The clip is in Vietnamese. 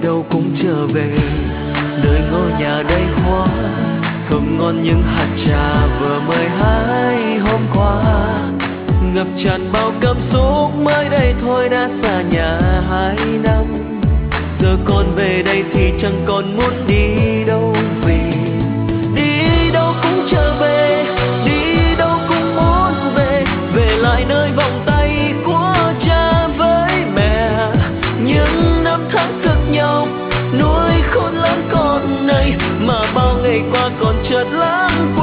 đâu cũng trở về. Nơi ngôi nhà đầy hoa thơm ngon những hạt trà vừa mới hái hôm qua, ngập tràn bao cảm xúc mới đây thôi đã xa nhà 2 năm. Giờ con về đây thì chẳng còn muốn đi đâu, vì đi đâu cũng trở về, đi đâu cũng muốn về, về lại nơi vòng tay của cha với mẹ. Những năm tháng cực nhọc nuôi khôn lớn con này, mà bao ngày qua còn chợt lãng